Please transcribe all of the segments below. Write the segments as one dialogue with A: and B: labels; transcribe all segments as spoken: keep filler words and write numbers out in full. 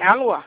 A: Alô?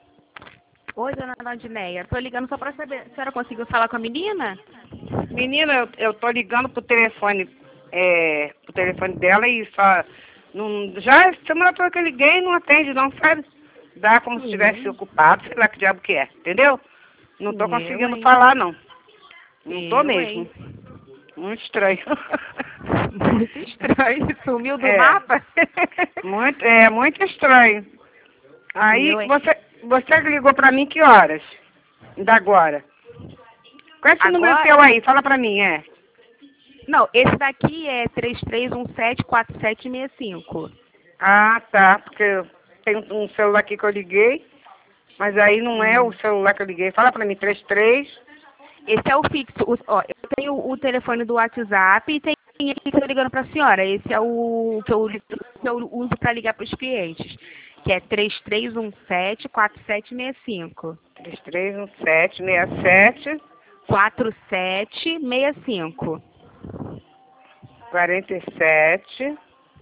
B: Oi, dona Valdineia. Tô ligando só pra saber, a senhora conseguiu falar com a menina?
A: Menina, eu, eu tô ligando pro telefone, é, pro telefone dela e só... Não, já semana toda que eu liguei não atende não, sabe? Dá como se estivesse
B: Sim.
A: ocupado, sei lá que diabo que é, entendeu? Não tô
B: Eu,
A: conseguindo
B: hein?
A: falar, não. Não tô
B: Eu,
A: mesmo.
B: hein?
A: Muito estranho.
B: Muito estranho. Sumiu do
A: É,
B: mapa?
A: muito, é muito estranho. Aí,
B: Eu, hein?
A: você, você ligou pra mim que horas? Da agora. Qual é esse número teu
B: Agora?
A: aí? Fala pra mim, é.
B: Não, esse daqui é três três um sete quatro sete seis cinco.
A: Ah, tá, porque tem um celular aqui que eu liguei, mas aí não é o
B: Hum.
A: celular que eu liguei. Fala pra mim, três três.
B: Esse é o fixo. O- ó, eu tenho o telefone do WhatsApp e tem esse que eu tô ligando pra senhora. Esse é o que eu, que eu uso pra ligar pros clientes, que é três três um sete quatro sete seis cinco.
A: três três um sete seis sete
B: quatro sete seis cinco.
A: quarenta e sete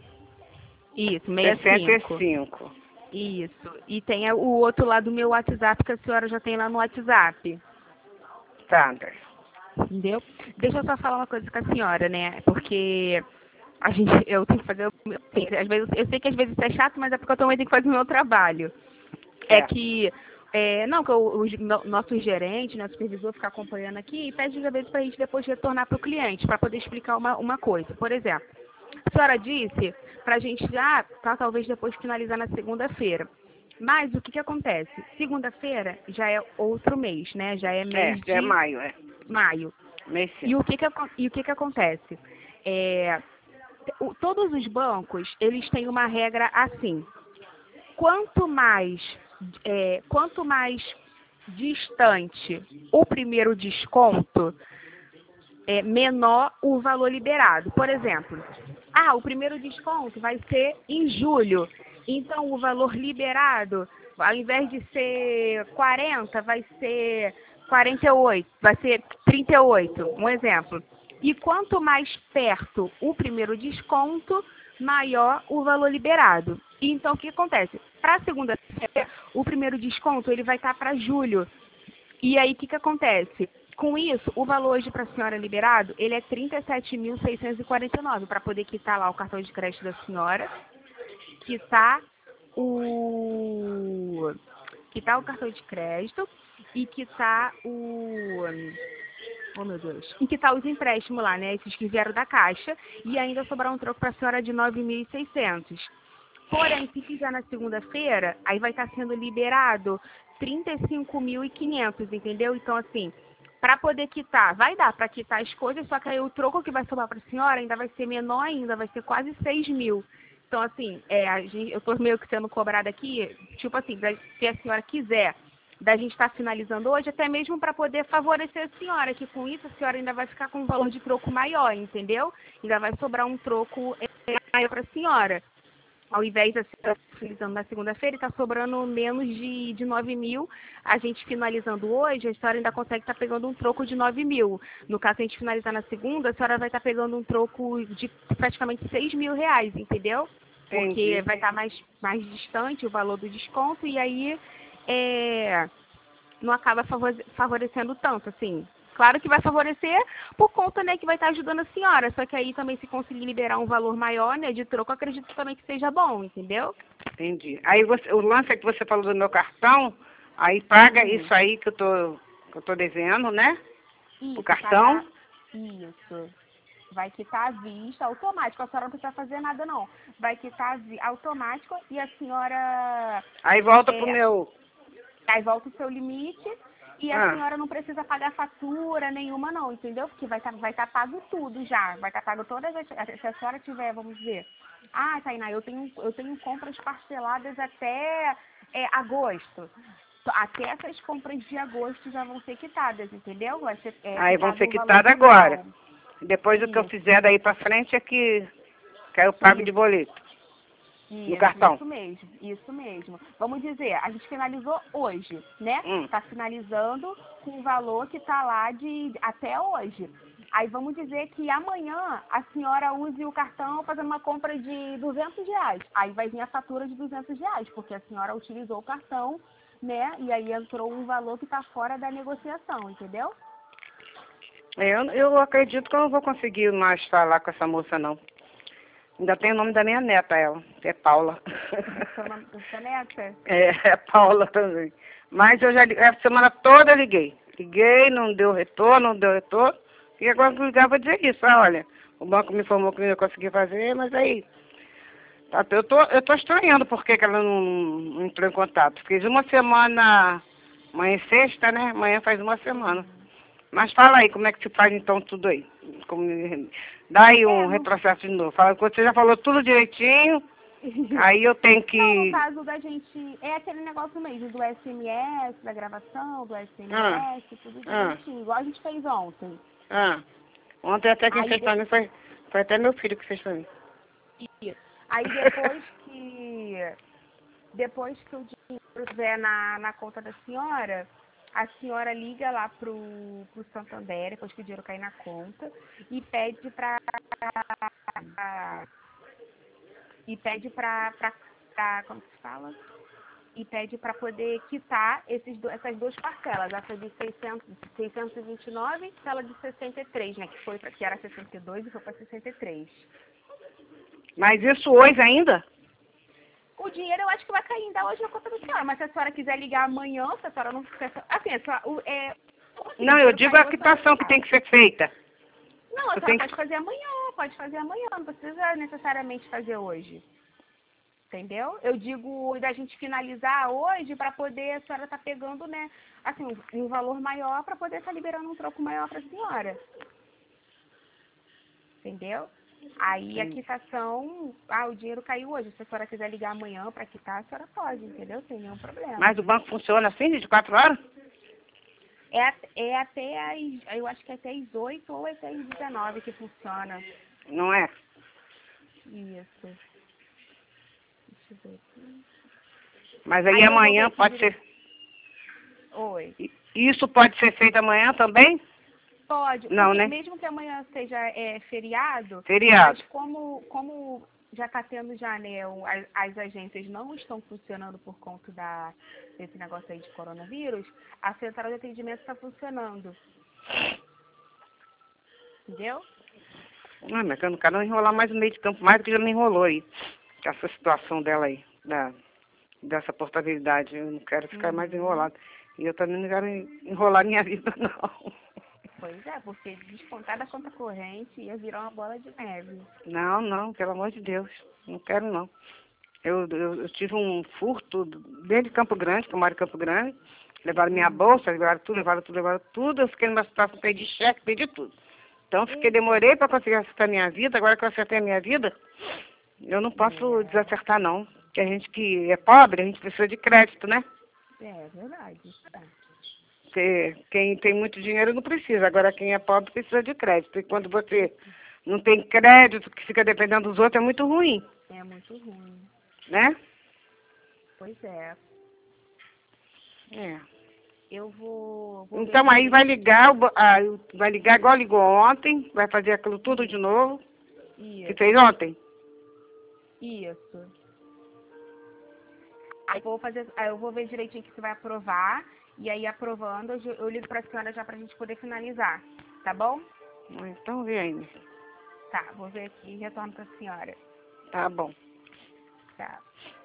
B: Isso, seis
A: sessenta e
B: cinco.
A: cinco.
B: Isso. E tem o outro lá do meu WhatsApp que a senhora já tem lá no WhatsApp.
A: Tá, André.
B: Entendeu? Deixa eu só falar uma coisa com a senhora, né? Porque a gente, eu tenho que fazer o meu. Às vezes, eu sei que às vezes isso é chato, mas é porque eu também tenho que fazer o meu trabalho. É
A: É,
B: que. É, não, que o, o no- nosso gerente, né, supervisor, fica acompanhando aqui e pede às vezes para a gente depois retornar para o cliente, para poder explicar uma, uma coisa. Por exemplo, a senhora disse para a gente já, tá, talvez depois finalizar na segunda-feira. Mas o que, que acontece? Segunda-feira já é outro mês, né? Já é
A: é,
B: mês
A: já é
B: de
A: maio, é.
B: maio.
A: Mês
B: E o
A: cinco.
B: que que, acon- e o que que acontece? É, o- todos os bancos, eles têm uma regra assim. Quanto mais, é, quanto mais distante o primeiro desconto, é, menor o valor liberado. Por exemplo, ah, o primeiro desconto vai ser em julho. Então, o valor liberado, ao invés de ser quarenta, vai ser quarenta e oito, vai ser trinta e oito, um exemplo. E quanto mais perto o primeiro desconto, maior o valor liberado. E então, o que acontece? Para a segunda-feira, o primeiro desconto ele vai estar para julho. E aí, o que, que acontece? Com isso, o valor hoje para a senhora liberado, ele é trinta e sete mil seiscentos e quarenta e nove para poder quitar lá o cartão de crédito da senhora, quitar o quitar o cartão de crédito e quitar o oh meu Deus, e quitar os empréstimos lá, né, esses que vieram da Caixa, e ainda sobrar um troco para a senhora de nove mil e seiscentos. Porém, se fizer na segunda-feira, aí vai estar sendo liberado trinta e cinco mil e quinhentos, entendeu? Então, assim, para poder quitar, vai dar para quitar as coisas, só que aí o troco que vai sobrar para a senhora ainda vai ser menor ainda, vai ser quase seis mil. Então, assim, é, a gente, eu estou meio que sendo cobrada aqui, tipo assim, da- se a senhora quiser, da gente estar finalizando hoje, até mesmo para poder favorecer a senhora, que com isso a senhora ainda vai ficar com um valor de troco maior, entendeu? Ainda vai sobrar um troco é, maior para a senhora. Ao invés de estar finalizando na segunda-feira, está sobrando menos de, de nove mil. A gente finalizando hoje, a senhora ainda consegue estar pegando um troco de nove mil. No caso, se a gente finalizar na segunda, a senhora vai estar pegando um troco de praticamente seis mil reais, entendeu? Porque
A: Entendi.
B: vai estar mais, mais distante o valor do desconto e aí é, não acaba favore- favorecendo tanto, assim. Claro que vai favorecer por conta, né, que vai estar ajudando a senhora. Só que aí também se conseguir liberar um valor maior, né, de troco, acredito também que seja bom, entendeu?
A: Entendi. Aí você, o lance é que você falou do meu cartão, aí paga
B: Hum,
A: isso aí que eu tô, que eu tô devendo, né? O
B: isso,
A: cartão.
B: pagar. Isso. Vai quitar à vista, automático. A senhora não precisa fazer nada, não. Vai quitar à vi- automático e a senhora.
A: Aí volta pro
B: É,
A: meu.
B: aí volta o seu limite e a
A: Ah,
B: senhora não precisa pagar fatura nenhuma não, entendeu? Porque vai estar vai tá pago tudo já, vai estar pago todas as... Se a senhora tiver, vamos dizer, ah, Tainá, eu tenho, eu tenho compras parceladas até é, agosto. Até essas compras de agosto já vão ser quitadas, entendeu? Vai ser é,
A: aí vão
B: quitado
A: ser
B: o valor
A: quitados agora.
B: total.
A: Depois do que eu
B: Isso,
A: fizer daí pra frente é que, que aí eu pago de
B: isso.
A: boleto. No
B: Isso,
A: cartão.
B: isso mesmo, isso mesmo. Vamos dizer, a gente finalizou hoje, né?
A: Hum.
B: Está finalizando com o valor que está lá de até hoje. Aí vamos dizer que amanhã a senhora use o cartão fazendo uma compra de duzentos reais. Aí vai vir a fatura de duzentos reais, porque a senhora utilizou o cartão, né? E aí entrou um valor que está fora da negociação, entendeu?
A: É, Eu, eu acredito que eu não vou conseguir mais falar com essa moça, não. Ainda tem o nome da minha neta, ela. É Paula.
B: Seu nome da sua neta?
A: É, é Paula também. Mas eu já li- a semana toda eu liguei. Liguei, não deu retorno, não deu retorno. E agora eu ligava pra dizer isso. Ah, olha, o banco me informou que não ia conseguir fazer, mas aí... Tá, eu tô, eu tô estranhando por que que ela não, não entrou em contato. Fiz uma semana... Amanhã é sexta, né? Amanhã faz uma semana. Mas fala aí, como é que se faz então tudo aí? Como, dá aí um
B: É, no-
A: retrocesso de novo. Fala, você já falou tudo direitinho, aí eu tenho
B: Não, no
A: que...
B: caso da gente, é aquele negócio mesmo do S M S, da gravação, do
A: Ah,
B: S M S, tudo
A: ah,
B: direitinho, igual a gente fez ontem.
A: ah. Ontem até quem
B: Aí,
A: fez
B: de-
A: pra mim foi, foi até meu filho que fez pra mim.
B: aí depois que depois que o dinheiro estiver na, na conta da senhora, a senhora liga lá pro, pro Santander, depois que o dinheiro cair na conta, e pede pra e pede pra, pra, pra como se fala? E pede para poder quitar esses, do- essas duas parcelas, essa de seiscentos, seiscentos e vinte e nove e aquela de sessenta e três, né? Que, foi pra, que era sessenta e dois e foi para sessenta e três.
A: Mas isso hoje ainda?
B: O dinheiro eu acho que vai cair ainda hoje na conta da senhora, mas se a senhora quiser ligar amanhã, se a senhora não... se a senhora- Assim, a senhora, o, é, assim, o
A: Não, eu
B: dinheiro
A: digo
B: caiu,
A: a
B: a senhora
A: quitação que
B: sabe.
A: tem que ser feita.
B: Não, a
A: Eu
B: senhora
A: tenho
B: pode
A: que...
B: fazer amanhã, pode fazer amanhã, não precisa necessariamente fazer hoje. Entendeu? Eu digo da gente finalizar hoje para poder a senhora estar pegando, né, assim, um, um valor maior para poder estar liberando um troco maior para a senhora. Entendeu? Aí a
A: Sim.
B: quitação, ah, o dinheiro caiu hoje. Se a senhora quiser ligar amanhã para quitar, a senhora pode, entendeu? Sem nenhum problema.
A: Mas o banco funciona assim, de quatro horas?
B: É, at- é até as, eu acho que é até as oito ou até as dezenove que funciona.
A: Não é?
B: Isso. Deixa eu ver aqui.
A: Mas aí
B: Aí eu vou ver
A: amanhã
B: aqui
A: pode
B: direito.
A: ser...
B: Oi.
A: Isso pode ser feito amanhã também?
B: Pode,
A: Não,
B: porque
A: né?
B: mesmo que amanhã seja é, feriado,
A: Feriado.
B: mas como, como já está tendo já, né, o- as, as agências não estão funcionando por conta da, desse negócio aí de coronavírus, a central de atendimento está funcionando. Entendeu?
A: Ah, mas eu não quero enrolar mais o meio de campo, mais do que já me enrolou aí. Com essa situação dela aí, da, dessa portabilidade. Eu não quero ficar mais
B: Uhum.
A: enrolado. E eu também não quero enrolar minha vida, não.
B: Pois é, porque descontar da conta corrente ia virar uma bola de neve.
A: Não, não, pelo amor de Deus. Não quero, não. Eu, eu, eu tive um furto dentro de Campo Grande, que eu moro em Campo Grande. Levaram minha
B: Uhum.
A: bolsa, levaram tudo, levaram tudo, levaram tudo. Eu fiquei numa situação, perdi cheque, perdi tudo. Então, eu fiquei, demorei para conseguir acertar minha vida. Agora que eu acertei a minha vida, eu não posso
B: É,
A: desacertar, não. Porque a gente que é pobre, a gente precisa de crédito, né?
B: é verdade. Tá.
A: Porque quem tem muito dinheiro não precisa. Agora, quem é pobre precisa de crédito. E quando você não tem crédito, que fica dependendo dos outros, é muito ruim,
B: É muito ruim.
A: né?
B: Pois é.
A: É.
B: Eu vou, vou ver
A: Então
B: aqui
A: aí vai
B: direitinho.
A: ligar, o ba- ah, vai ligar igual ligou ontem, vai fazer aquilo tudo de novo, que
B: Isso.
A: fez ontem.
B: Isso. Aí eu vou fazer, aí eu vou ver direitinho que você vai aprovar. E aí aprovando, eu, eu ligo pra senhora já pra gente poder finalizar. Tá bom?
A: Então vê aí, né?
B: Tá, vou ver aqui e retorno pra senhora.
A: Tá bom.
B: Tá.